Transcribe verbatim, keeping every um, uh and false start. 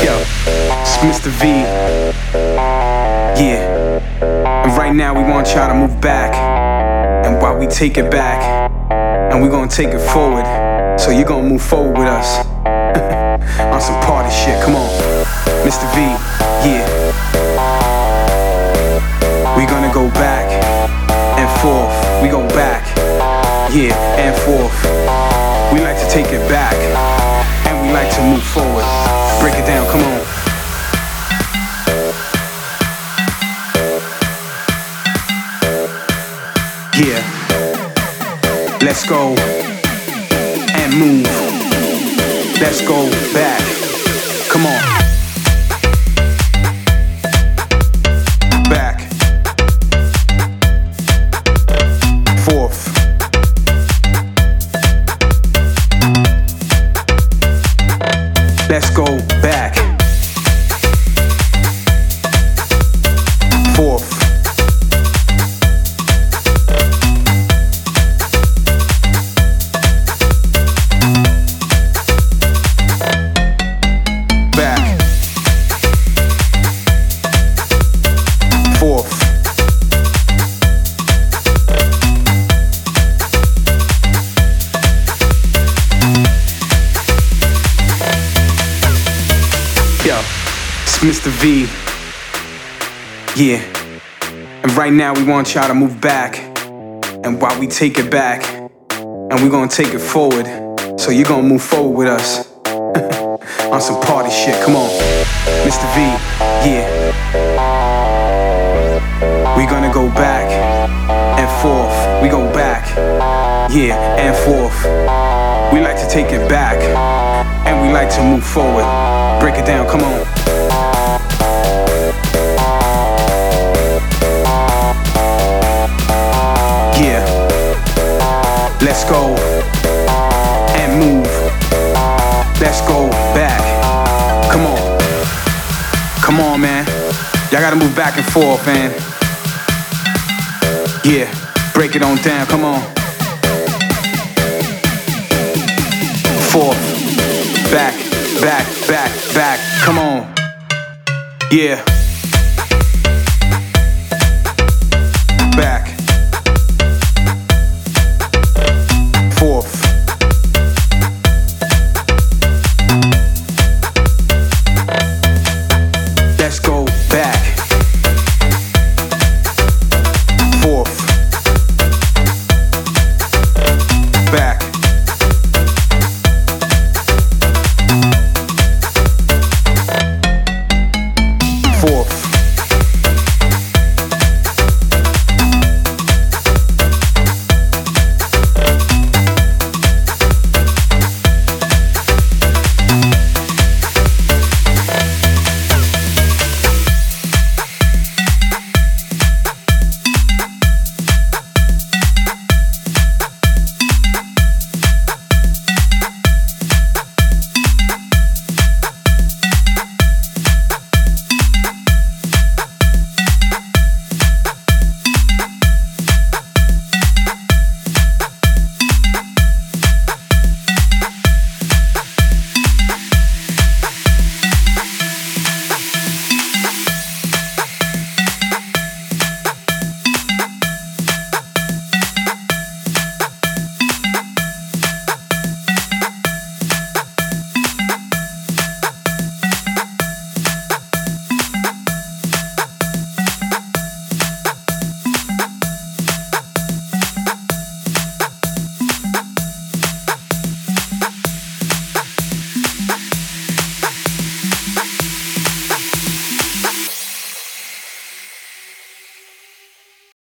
Yo, it's Mister V. Yeah. And right now we want y'all to move back. And while we take it back, and we gonna take it forward, so you're gonna move forward with us. On some party shit, come on. Mister V, yeah. We gonna go back and forth. We go back, yeah, and forth. We like to take it back, and we like to move forward. Break it down, come on. Yeah. Let's go and move. Let's go back. Come on. Back. Forth. Let's go back. Forth. Back. Forth. Yo, it's Mister V. Yeah. And right now we want y'all to move back. And while we take it back, and we're gonna take it forward, so you're gonna move forward with us. On some party shit, come on. Mister V, yeah. We gonna go back and forth. We go back, yeah, and forth. We like to take it back, and we like to move forward. Break it down, come on. Yeah. Let's go and move. Let's go back. Come on. Come on, man. Y'all gotta move back and forth, man. Yeah. Break it on down. Come on. Forth. Back, back, back, back. Come on. Yeah.